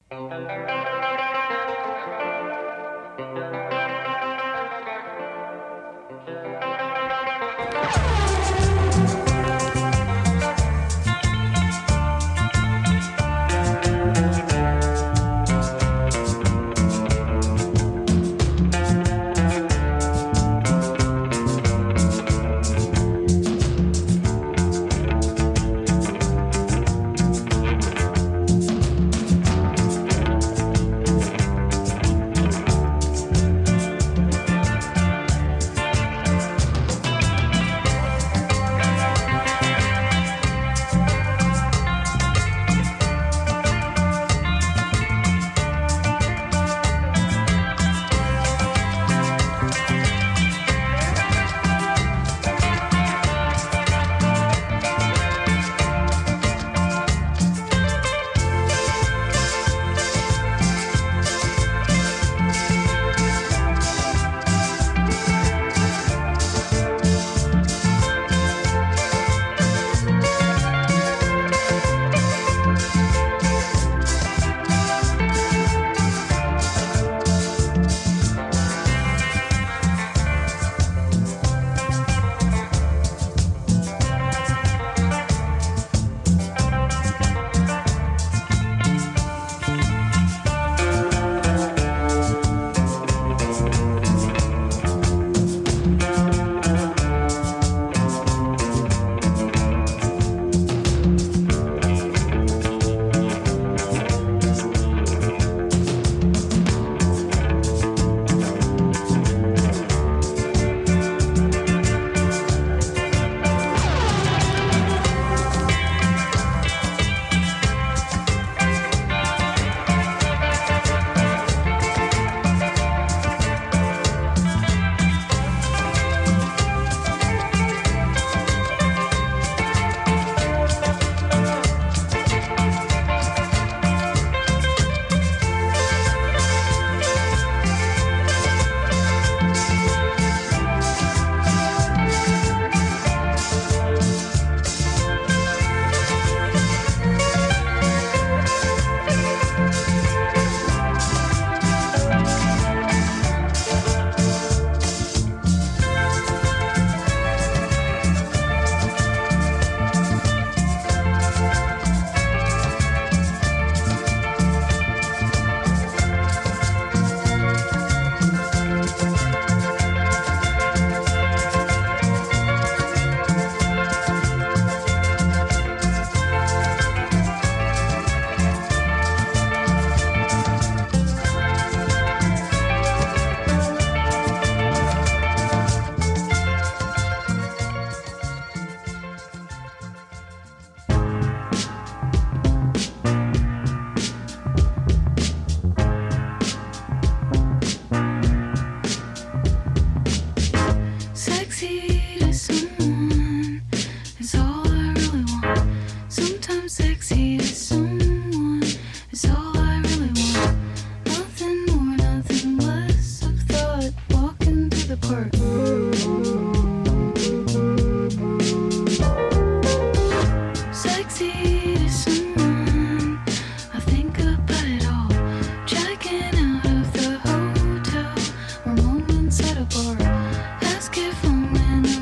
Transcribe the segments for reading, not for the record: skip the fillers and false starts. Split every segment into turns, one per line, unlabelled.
Ask if I'm in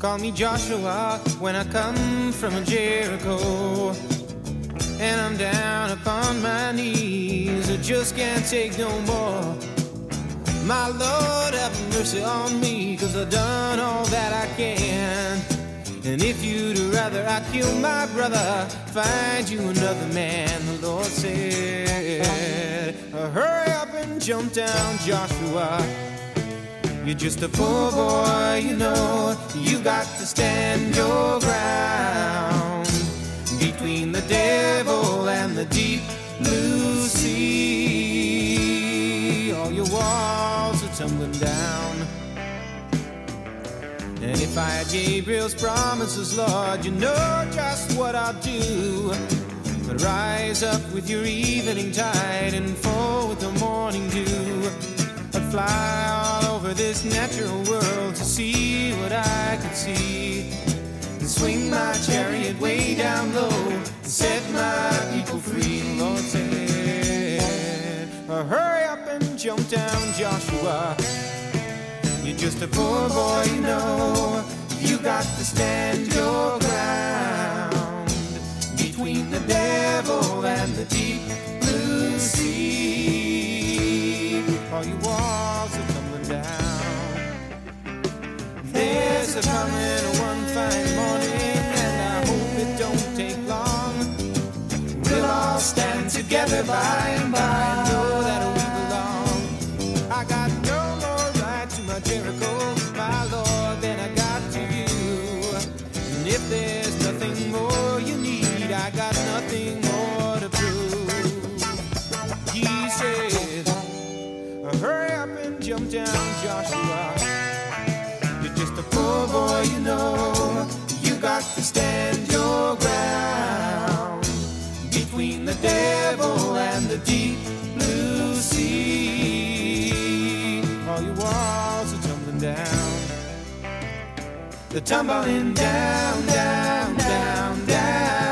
Call me Joshua when I come from Jericho, and I'm down upon my knees. I just can't take no more. My Lord, have mercy on me, 'cause I've done all that I can. And if you'd rather I kill my brother, find you another man, the Lord said. Hurry up and jump down, Joshua. You're just a poor boy, you know. You got to stand your ground between the devil and the deep blue sea. All your walls are tumbling down. And if I had Gabriel's promises, Lord, you know just what I'll do. But rise up with your evening tide and fall with the morning dew. I'd fly all over this natural world to see what I could see, and swing my chariot way down low and set my people free. The Lord said, hurry up and jump down, Joshua. You're just a poor boy, you know. You got to stand your ground between the devil and the deep blue sea. All your walls are tumbling down. There's a coming one fine morning, and I hope it don't take long. We'll all stand together by and by and know that we belong. I got no more right to my Jericho, my Lord, than I got to you. And if there's nothing more you need, I got nothing more to prove. He said, hurry up and jump down, Joshua. You're just a poor boy, you know. You got to stand your ground between the devil and the deep blue sea. All your walls are tumbling down. They're tumbling down, down, down, down.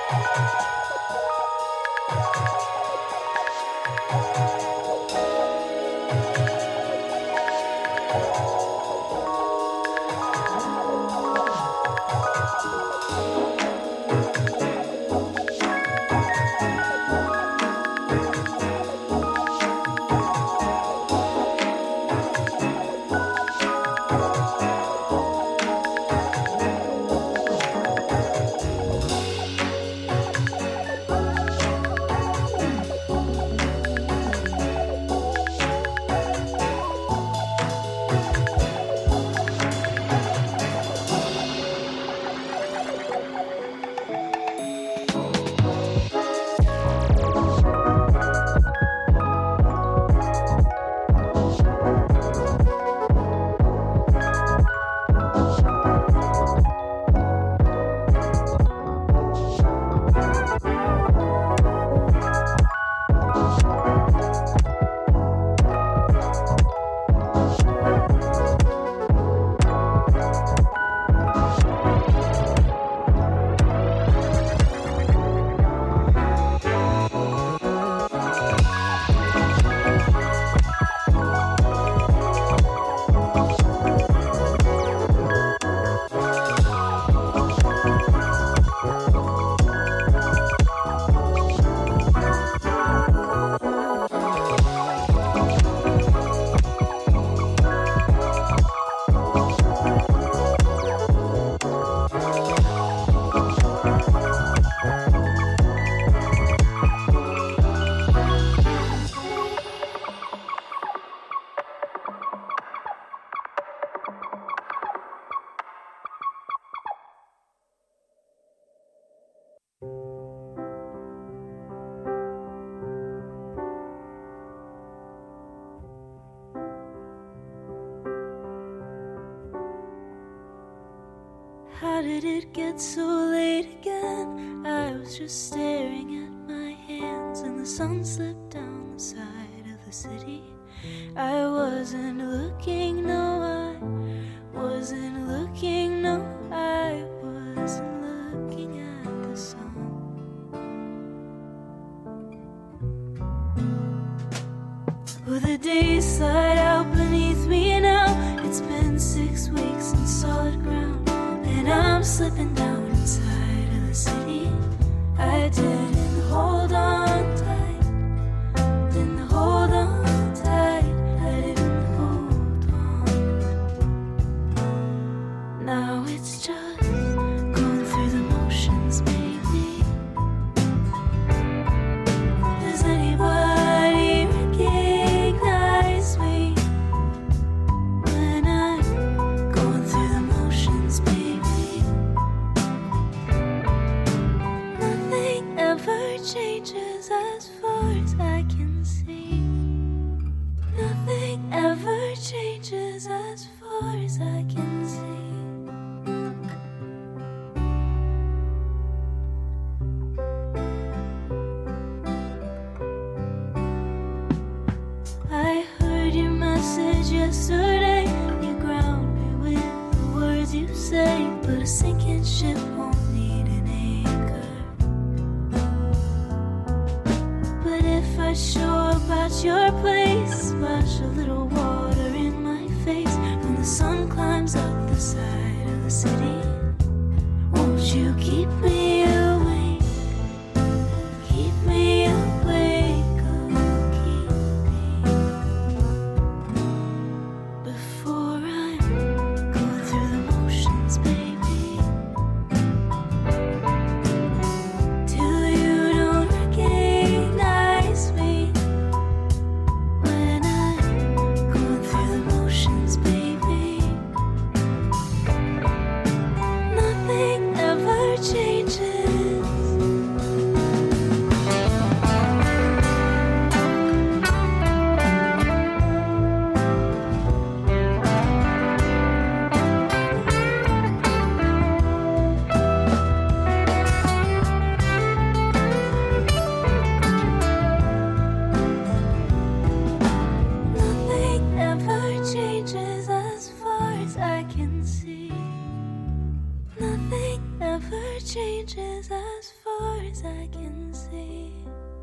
How did it get so late again? I was just staring at my hands and the sun slipped down the side of the city. I wasn't looking, no, I wasn't looking, no, I wasn't looking at the sun. Well, the days slide out beneath me now. It's been 6 weeks in solid ground, and I'm slipping down inside of the city. I didn't hold on tight, didn't hold on tight, I didn't hold on. Now it's just going through the motions, baby. Does anybody recognize me when I'm going through the motions, baby? Nothing ever changes as far as I can see. Nothing ever changes as far as I can see. I heard your message yesterday. You ground me with the words you say, but a sinking ship won't need an anchor. But if I show up at your place, splash a little water in my face when the sun climbs up the side of the city, won't you keep me awake? Keep me awake, oh, keep me before I'm going through the motions, baby. Till you don't recognize me when I'm going through the motions, baby. Nothing ever changes as I can see.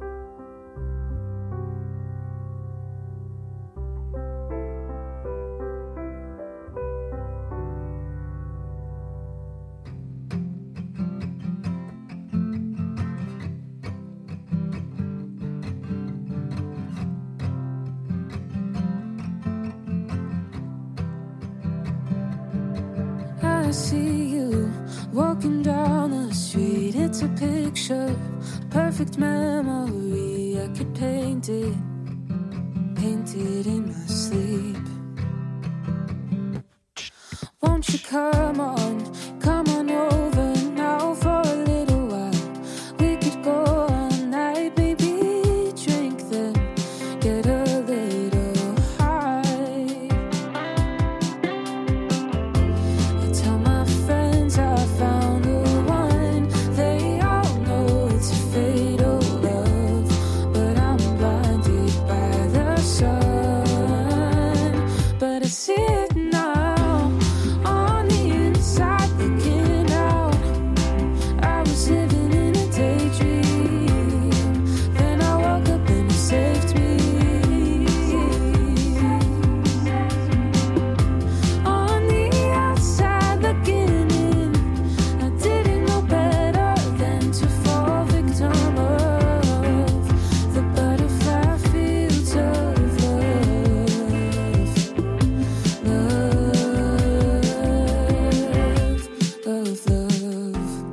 I see you walking down the street. It's a picture, perfect memory. I could paint it in my sleep. Won't you come on over now for a little while? We could go all night, maybe drink then get a little high. I tell my friends I found the one. They all know it's a fatal love, but I'm blinded by the sun. But I see it now, on the inside looking out. I was living in a daydream, then I woke up and you saved me. On the outside looking in, I didn't know better than to fall victim of the butterfly fields of love.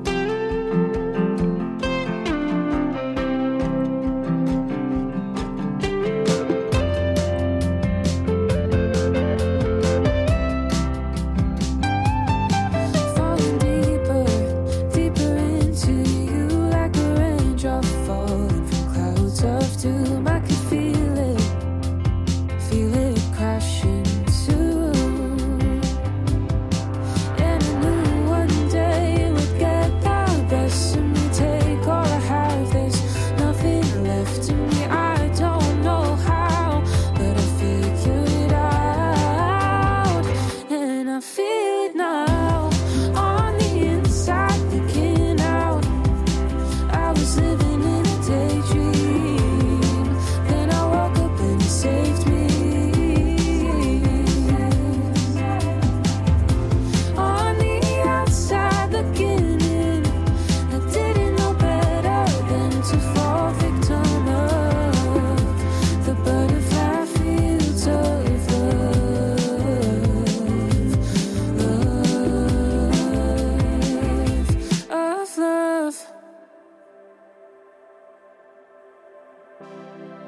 Falling deeper into you, like a raindrop falling from clouds of doom. I could feel it crashing too. And I knew one day it would get the best of me, take all I have. There's nothing left in me. I don't know how, but I figure it out, and I feel it now. On the inside, looking out. I was living in a daydream, then I woke up and you saved me. On the outside looking in, I didn't know better than to fall victim of the butterfly fields of love.